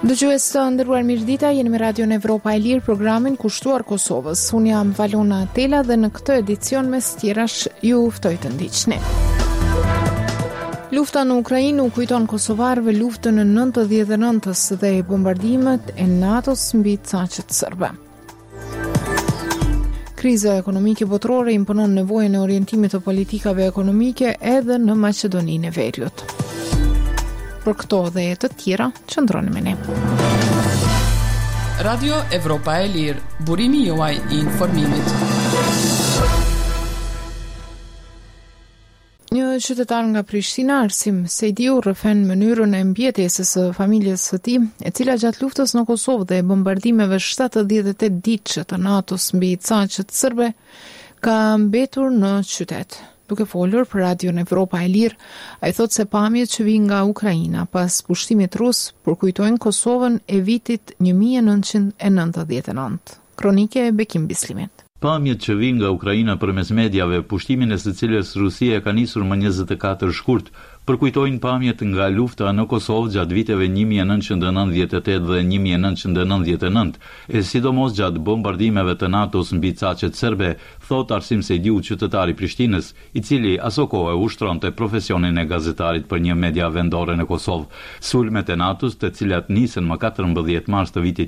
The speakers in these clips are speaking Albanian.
Dëgjues të nderuar, mirëdita, jeni me Radio Evropa e Lirë, programin kushtuar Kosovës. Unë jam Valona Tela dhe në këtë edicion mes tjerash ju ftoj të ndiqni. Lufta në Ukrainë u kujton kosovarëve luftën e 99-s dhe bombardimet e NATO-s mbi caqet serbe. Kriza ekonomike botërore imponon nevojën e orientimit të politikave ekonomike edhe në Maqedoninë e Veriut. Për këto dhe të tjera, qëndroni me ne. Radio Evropa e Lirë, burimi juaj I informimit. Një qytetar nga Prishtina, Arsim Sejdiu, rrëfen mënyrën e mbjetesës së familjes së tij, e cila gjatë luftës në Kosovë dhe bombardimeve 78 ditëshe të NATO-s mbi caqet serbe, ka mbetur në qytet. Duke folur për Radio Evropa e Lirë, ai thotë se pamjet që vijnë nga Ukraina pas pushtimit rus përkujtojnë Kosovën e vitit 1999. Kronike e Bekim Bislimit. Pamjet që vijnë nga Ukraina përmes mediave, pushtimin e së cilës Rusia ka nisur më 24 shkurt, përkujtojnë pamjet nga lufta në Kosovë gjatë viteve 1998 dhe 1999, e sidomos gjatë bombardimeve të NATO-s mbi caqet serbe, thot Arsim Sejdiu, qytetari Prishtinës, I cili aso kohë ushtronte profesionin e gazetarit për një media vendore në Kosovë. Sulmet e NATO-s, të cilat nisën më 14 mars të vitit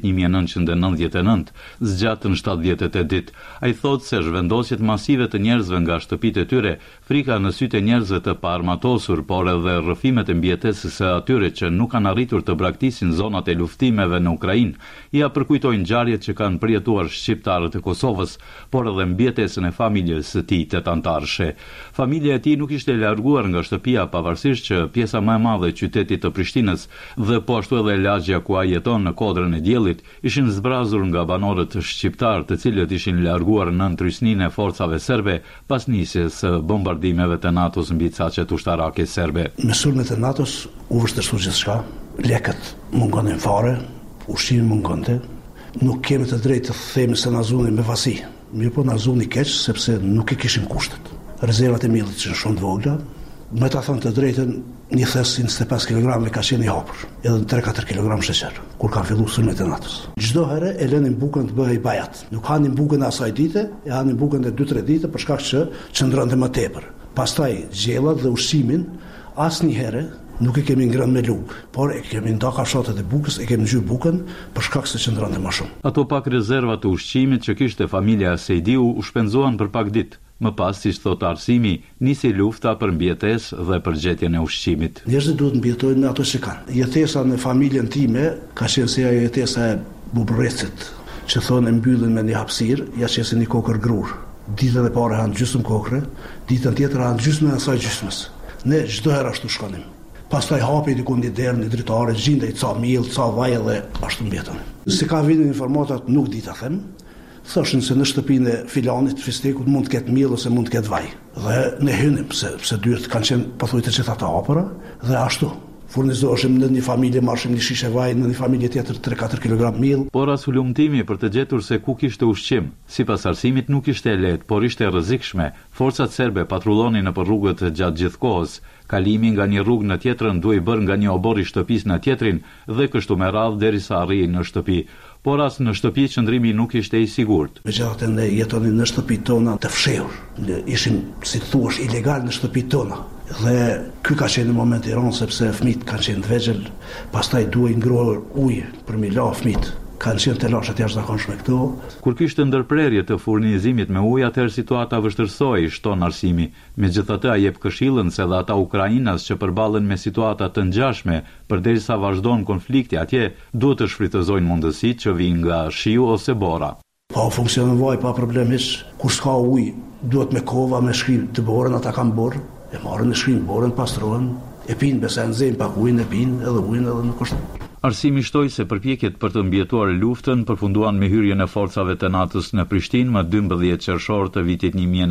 1999, zgjatën 78 ditë. Ai thot se zhvendosjet masive të njerëzve nga shtëpitë e tyre, frika në sytë e njerëzve të paarmatosur, por edhe rrëfimet e mbjetesës së atyre që nuk kanë arritur të braktisin zonat e luftimeve në Ukrainë, ja përkujtojnë ngjarjet që kanë përjetuar shqiptarët e Kosovës, por edhe mbjetesën e familjes së tij tetantarshe. Familja e tij nuk ishte larguar nga shtëpia, pavarësisht që pjesa më e madhe e qytetit të Prishtinës dhe po ashtu edhe lagja ku ai jeton në Kodrën e Diellit ishin zbrazur nga banorët shqiptar, të cilët ishin larguar në ndrysninë e forcave serbe pas nisjes së bombardimeve të NATO-s mbi caqet ushtarake serbe. Me sulmet e NATO-s u vështirësua gjithçka, lekët mungonin fare, ushqimi mungonte, nuk kemi të drejtë të themi se na zuni me vasi. Mirë po na zuni keq sepse nuk I kishim kushtet. Rezervat e miellit që shumë të vogla, me ta thënë të drejtën, një thes 25 kg ka qenë I hapur, edhe 3-4 kg sheqer, kur kanë filluar sulmet e NATO-s. Çdo herë e lënin bukën të bëhej bajat. Nuk hanin bukën e asaj dite, e hanin bukën e 2-3 ditë për shkak që qëndronte më tepër. Pastaj gjellat dhe ushqimin asnjëherë nuk e kemi ngrënë me lugë, por e kemi nda kafshatet e bukës, e kemi ngjyrë bukën për shkak se qëndronte më shumë. Ato pak rezerva të ushqimit që kishte familja Sejdiu u shpenzuan për pak ditë. Më pas, siç thot Arsimi, nisi lufta për mbjetesë dhe për gjetjen e ushqimit. Njerëzit duhet mbjetojnë me ato që kanë. Jetesa në familjen time ka qenë si ajo jetesa e buburrecit, që thonë e mbyllin me një hapësirë, ja qesin një kokër grur. Ditën e parë hanë gjysmë kokre, ditën tjetër hanë gjysmën e asaj gjysmës. Ne çdo herë ashtu shkonim. Pastaj hapi diku një derë, një dritare, gjindej ca miell, ca vaj dhe ashtu mbjetën. Se ka vinin informatat nuk di ta them. Thoshin se në shtëpinë e filanit fistekut mund të ketë miell ose mund të ketë vaj. Dhe ne hynim pse dyert kanë qenë pothuajse të çeta të hapura dhe ashtu. Furnizoheshim në një familje, marrshim një shishe vaj, në një familje tjetër 3-4 kg miell. Por as hulumtimi për të gjetur se ku kishte ushqim, sipas Arsimit nuk ishte lehtë, por ishte rrezikshme. Forcat serbe patrullonin nëpër rrugët gjatë gjithë kohës. Kalimi nga një rrugë në tjetrën duhej bërë nga një obor I shtëpisë në tjetrin dhe kështu me radhë derisa arrijnë në shtëpi. Por as në shtëpi qëndrimi nuk ishte I sigurt. Megjithatë ne jetonin në shtëpitë tona të fshehur. Ne ishim, si thuaç, ilegal në shtëpitë tona. Dhe ky ka qenë në moment I rënd sepse fëmijët kanë qenë të vegjël, pastaj duhej ngrohur ujë për mi la fëmijët. Kanë qenë të lashat jashtëzakonshme këto. Kur kishte ndërprerje të furnizimit me ujë, atëherë situata vështirësohej, shton Arsimi. Megjithatë ai jep këshillën se edhe ata ukrainas që përballen me situata të ngjashme, përderisa vazhdon konflikti atje, duhet të shfrytëzojnë mundësitë që vijnë nga shiu ose bora. Pa funksionon vaj pa problem hiç. Kur s'ka ujë, duhet me kova, me shkrim të borën, ata kanë borë, e marrin në shkrim borën, pastrohen, e pinë besa nxejnë pak ujin e pinë, edhe ujin edhe nuk është. Arsimi shtoi se përpjekjet për të mbjetuar luftën përfunduan me hyrjen e forcave të NATO-s në Prishtinë më 12 qershor të vitit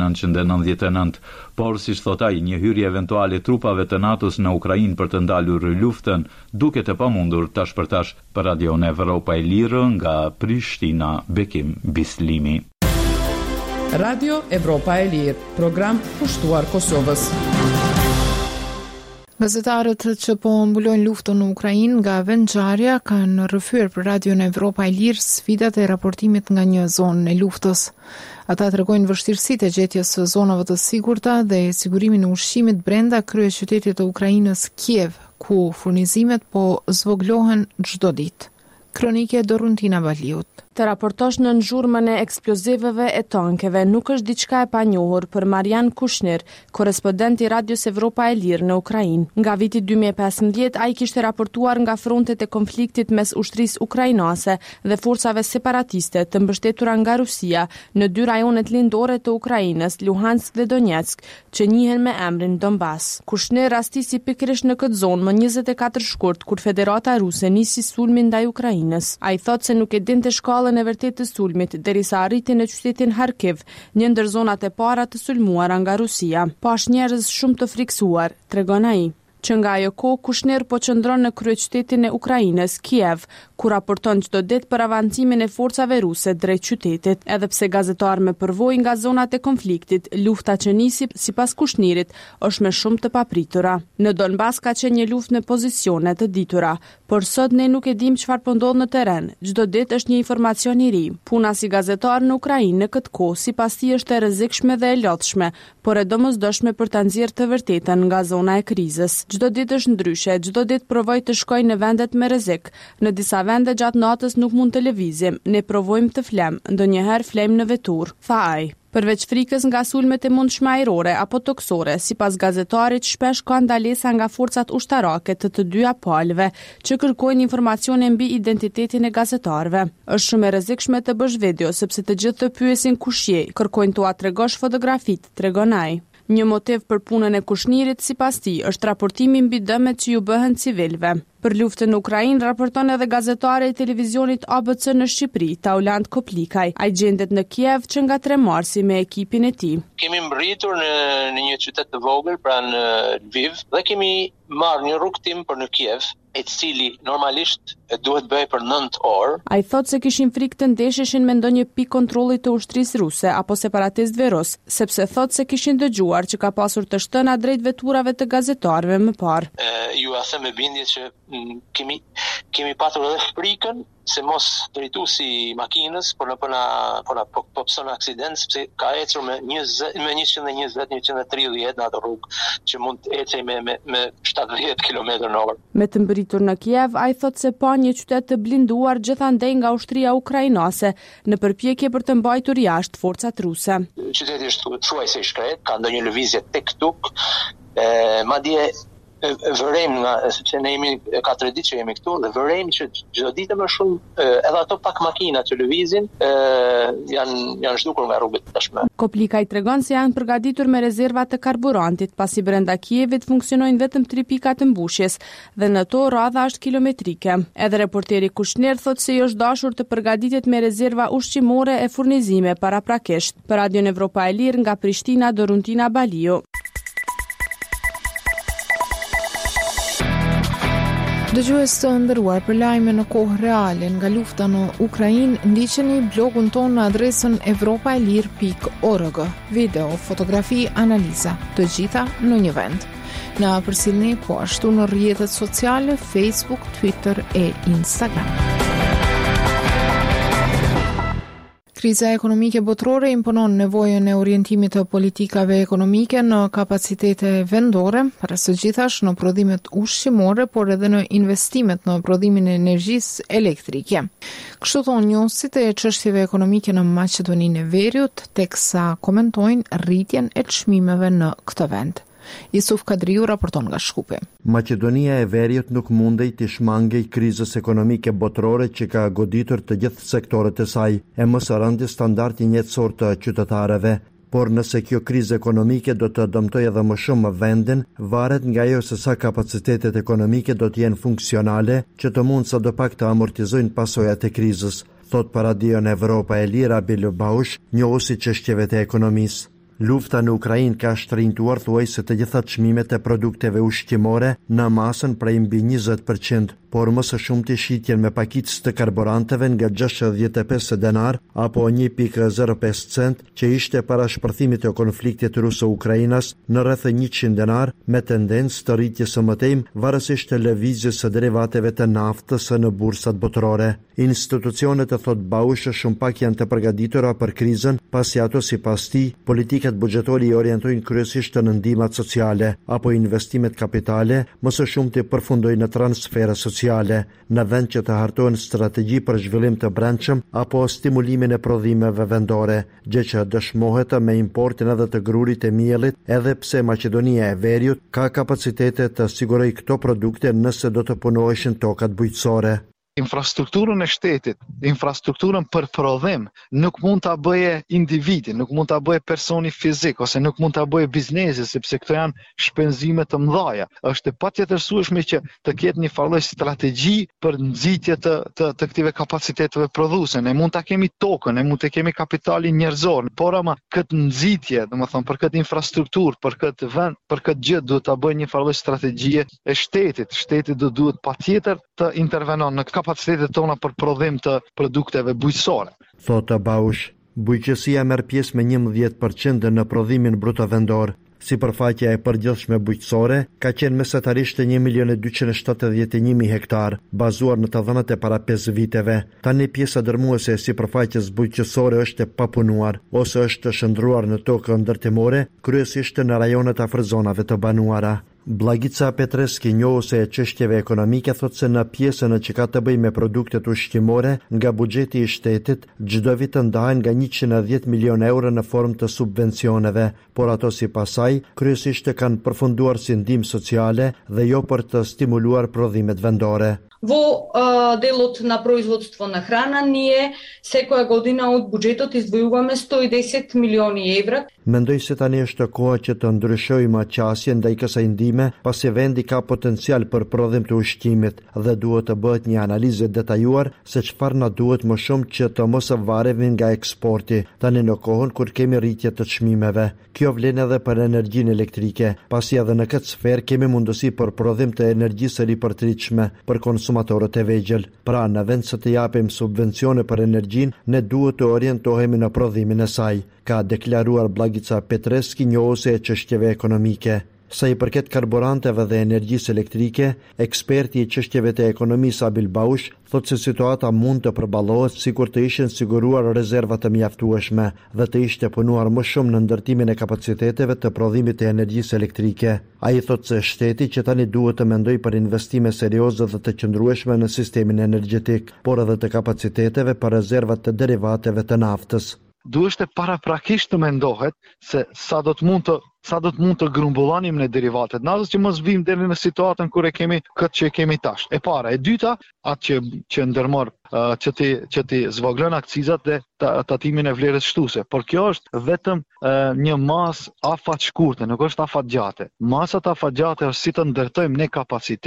1999, por siç thot ai, një hyrje eventuale trupave të NATO-s në Ukrainë për të ndalur luftën duket e pamundur tash për tash. Për Radio Evropa e Lirë nga Prishtina, Bekim Bislimi. Radio Evropa e Lirë, program kushtuar Kosovës. Gazetarët që po mbulojnë luftën në Ukrainë nga vendngjarja kanë rrëfyer për Radion Evropa e Lirë sfidat e raportimit nga një zonë e luftës. Ata tregojnë vështirësitë e gjetjes së zonave të sigurta dhe sigurimin e ushqimit brenda kryeqytetit të Ukrainës Kiev, ku furnizimet po zvoglohen çdo ditë. Kronike Doruntina Baliut. Të raportosh në zhurmën e eksploziveve e tankeve nuk është diçka e panjohur për Marian Kushner, korrespondent i Radios Evropa e Lirë në Ukrainë. Nga viti 2015 ai kishte raportuar nga frontet e konfliktit mes ushtrisë ukrainase dhe forcave separatiste të mbështetura nga Rusia në 2 rajonet lindore të Ukrainës, Luhansk dhe Donetsk, që njihen me emrin Donbas. Kushner rastisi pikërisht në këtë zonë më 24 shkurt kur Federata Ruse nisi sulmin ndaj Ukrainës. Ai thotë se nuk e dinte shkallën e vërtetë të sulmit derisa arriti në qytetin Kharkiv, një ndër zonat e para të sulmuara nga Rusia. Pash njerëz shumë të friksuar, tregon ai. Që nga ajo kohë Kushner po qëndron në kryeqytetin e Ukrainës, Kiev, ku raporton çdo ditë për avancimin e forcave ruse drejt qytetit. Edhe pse gazetar me përvojë nga zonat e konfliktit, lufta që nisi sipas Kushnerit është me shumë të papritura. Në Donbas ka qenë një luftë me pozicione të ditura, por sot ne nuk e dim çfarë po ndodh në terren. Çdo ditë është një informacion i ri. Puna si gazetar në Ukrainë në këtë kohë sipas tij është e rrezikshme dhe e lodhshme, por e domosdoshme për ta nxjerrë të vërtetën nga zona e krizës. Çdo ditë është ndryshe, çdo ditë provoj të shkoj në vendet me rrezik. Në disa vende gjatë natës nuk mund të lëvizim, ne provojmë të flem, ndonjëherë flem në vetur, tha ai. Përveç frikës nga sulmet e mundshme ajrore apo toksore, sipas gazetarit shpesh ka ndalesa nga forcat ushtarake të dyja palëve, që kërkojnë informacione mbi identitetin e gazetarëve. Është shumë e rrezikshme të bësh video sepse të gjithë të pyesin kush je, kërkojnë t'ua tregosh fotografitë, tregon ai. Një motiv për punën e Kushnerit sipas tij është raportimi mbi dëmet që ju bëhen civilëve. Për luftën në Ukrainë raporton edhe gazetare i televizionit ABC në Shqipëri, Taulant Koplikaj. Ai gjendet në Kiev që nga 3 marsi me ekipin e tij. Kemi mbërritur në një qytet të vogël pranë Lviv dhe kemi marrë një rrugtim për në Kiev, e cili normalisht duhet bëj për 9 orë. Ai thotë se kishin frikë të ndesheshin me ndonjë pikë kontrolli të ushtrisë ruse apo separatistëve rus, sepse thotë se kishin dëgjuar që ka pasur të shtëna drejt veturave të gazetarëve më parë. Ju a them me bindje që kemi patur edhe frikën se mos drejtuesi makinës, por po pson aksident, sepse ka ecur me 120-130 në atë rrugë që mund të ecej me 70 km/h. Me të mbërritur në Kiev, ai thotë se pa një qytet të blinduar gjithandej nga ushtria ukrainase në përpjekje për të mbajtur jashtë forcat ruse. Qyteti është thuajse i shkret, ka ndonjë lëvizje tek tuk, madje vërejmë sepse ne jemi 4 ditë që jemi këtu dhe vërejmë që çdo ditë më shumë edhe ato pak makina që lëvizin janë zhdukur nga rrugët tashmë. Koplikaj tregon se janë përgatitur me rezerva të karburantit, pasi brenda Kievit funksionojnë vetëm 3 pika të mbushjes dhe në to radha është kilometrike. Edhe reporteri Kushner thotë se është dashur të përgatitet me rezerva ushqimore e furnizime paraprakisht. Për Radion Evropa e Lirë nga Prishtina, Doruntina Baliu. Dëgjues të nderuar, për lajme në kohë reale nga lufta në Ukrainë, ndiqeni blogun tonë në adresën evropaelir.org. Video, fotografi, analiza, të gjitha në një vend. Na përcjellni po ashtu në rrjetet sociale, Facebook, Twitter e Instagram. Kriza ekonomike botërore imponon nevojën e orientimit të politikave ekonomike në kapacitete vendore, para së gjithash në prodhimet ushqimore, por edhe në investimet në prodhimin e energjisë elektrike. Kështu thonë njohësit e çështjeve ekonomike në Maqedoninë e Veriut, teksa komentojnë rritjen e çmimeve në këtë vend. Jusuf Kadriu raporton nga Shkupi. Maqedonia e Veriut nuk mundej të shmangej krizës ekonomike botërore që ka goditur të gjithë sektorët e saj, e më së rëndi standardi jetësor të qytetarëve. Por nëse kjo krizë ekonomike do të dëmtojë edhe më shumë vendin, varet nga ajo se sa kapacitetet ekonomike do të jenë funksionale që të mund sa do pak të amortizojnë pasojat e krizës, thot për Radion Evropa e Lirë Abil Baush, njohuesi çështjeve të ekonomisë. Lufta në Ukrainë ka shtrinjtuar thuajse të gjitha çmimet e produkteve ushqimore në masën prej mbi 20%, por më së shumti shitjen me pakicë të karburanteve nga 65 denar apo 1.05 cent që ishte para shpërthimit të konfliktit ruso-ukrainas në rreth 100 denar me tendencë të rritjes së mëtejmë varësisht të lëvizjes së derivateve të naftës në bursat botërore. Institucionet e thot Baush shumë pak janë të përgatitura për krizën, pasi ato sipas tij politikat buxhetore i orientojnë kryesisht në ndihmat sociale apo investimet kapitale, më së shumti përfundojnë në transfere sociale, në vend që të hartohen strategji për zhvillim të brendshëm apo stimulimin e prodhimeve vendore, gjë që dëshmohet me importin edhe të grurit e miellit, edhe pse Maqedonia e Veriut ka kapacitete të sigurojë këto produkte nëse do të punoheshin tokat bujqësore. Infrastrukturën e shtetit, infrastrukturën për prodhim, nuk mund ta bëje individi, nuk mund ta bëje personi fizik ose nuk mund ta bëje biznesi, sepse këto janë shpenzime të mëdha. Është patjetërsueshme që të ketë një farë strategji për nxitje të këtyre kapaciteteve prodhuese. Ne mund ta kemi tokën, ne mund të kemi kapitalin njerëzor, por ama këtë nxitje, domethënë për këtë infrastrukturë, për këtë vend, për këtë gjë duhet ta bëjë një farë strategjie e shtetit. Shteti duhet patjetër të intervenon në kapacitetet tona për prodhim të produkteve bujqësore. Thotë Baush, bujqësia merr pjesë me 11% në prodhimin bruto vendor. Sipërfaqja e përgjithshme bujqësore ka qenë mesatarisht 1.271.000 hektar, bazuar në të dhënat e para 5 viteve. Tani pjesa dërmuese e sipërfaqes bujqësore është e papunuar ose është shndruar në tokë ndërtimore, kryesisht në rajonet afër zonave të banuara. Blagica Petreski, njohëse e çështjeve ekonomike, thotë se në pjesën që ka të bëjë me produktet ushqimore nga buxheti i shtetit, çdo vit ndahen nga 110 milion euro në formë të subvencioneve, por ato sipas saj kryesisht kanë përfunduar si ndihmë sociale dhe jo për të stimuluar prodhimet vendore. Во делот на производство на храна ние секоја година од буџетот издвојуваме 110 милиони евра. Mendoj se tani është koha që të ndryshojmë qasjen ndaj kësaj ndihme, pasi vendi ka potencial për prodhim të ushqimit dhe duhet të bëhet një analizë detajuar se çfarë na duhet më shumë që të mos varemi nga eksporti, tani në kohën kur kemi rritje të çmimeve. Kjo vlen edhe për energjinë elektrike, pasi edhe në këtë sferë kemi mundësi për prodhim të energjisë ripërtritshme për konsumatorët e vegjël. Pra, në vend se të japim subvencione për energjinë, ne duhet të orientohemi në prodhimin e saj, ka deklaruar Blagica Petreski, njohëse e çështjeve ekonomike. Sa i përket karburanteve dhe energjisë elektrike, eksperti i çështjeve të ekonomisë Abil Baush thotë se situata mund të përballohet sikur të ishin siguruar rezerva të mjaftueshme dhe të ishte punuar më shumë në ndërtimin e kapaciteteve të prodhimit të energjisë elektrike. Ai thotë se shteti që tani duhet të mendojë për investime serioze dhe të qëndrueshme në sistemin energjetik, por edhe të kapaciteteve për rezervat të derivateve të naftës. Duhet të paraprakisht të mendohet se sa do të mund të grumbullonim në derivatet natës që mos vim deri në situatën kur e kemi këtë që e kemi tash. E para, e dyta, atë që ndërmor që ti zvoglon akcizat dhe tatimin e vlerës shtuese. Por kjo është vetëm një masë afat shkurte, nuk është afat gjate. Masat afat gjate është si të ndërtojmë ne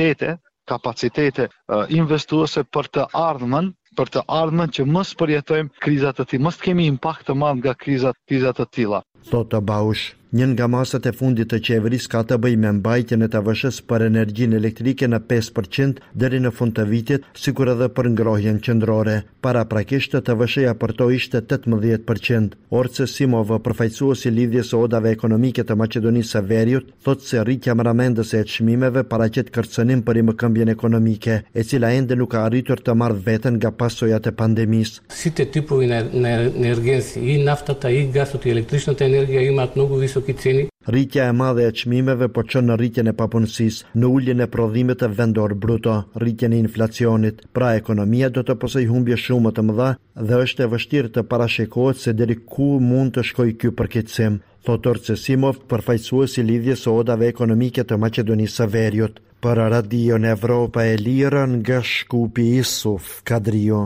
kapacitete investuese për të ardhmen që mos përjetojmë krizat të tilla, mos kemi impakt të madh nga krizat të tilla. Thotë Baush, njën nga masat e fundit të qeverisë ka të bëjë me mbajtjen e TVSH-s për energjinë elektrike në 5% deri në fund të vitit, sikur edhe për ngrohjen qendrore. Paraprakisht TVSH-ja për to ishte 18%. Orce Simov, përfaqësuesi i lidhjes së odave ekonomike të Maqedonisë së Veriut, thotë se rritja mramendëse e çmimeve paraqet kërcënim për rikthjen ekonomike, e cila ende nuk ka arritur të marrë veten nga pasojat e pandemisë. Site tipovi na energenci, i naftata, i gasot, i električната енергија имаат многу високи цени. Rritja e madhe e çmimeve po çon në rritjen e papunësisë, në uljen e prodhimit të vendor bruto, rritjen e inflacionit. Pra ekonomia do të posojë humbje shumë të mëdha dhe është e vështirë të parashikohet se deri ku mund të shkojë ky përkeqësim, thotë Orce Simov, përfaqësuesi i lidhjes së odave ekonomike të Maqedonisë së Veriut. Për Radio Evropa e Lirë nga Shkupi, Isuf Kadrio.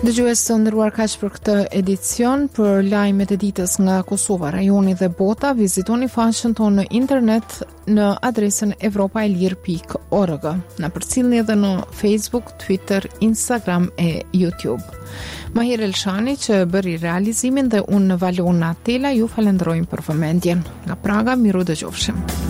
Dëgjues të nderuar, kaq për këtë edicion. Për lajmet e ditës nga Kosova, rajoni dhe bota, vizitoni faqen tonë në internet në adresën europaelir.org. Na përcjellni edhe në Facebook, Twitter, Instagram e YouTube. Mahir Elshani që bëri realizimin dhe unë Valona Tela ju falenderojmë për vëmendjen. Nga Praga, miru dëgjofshim.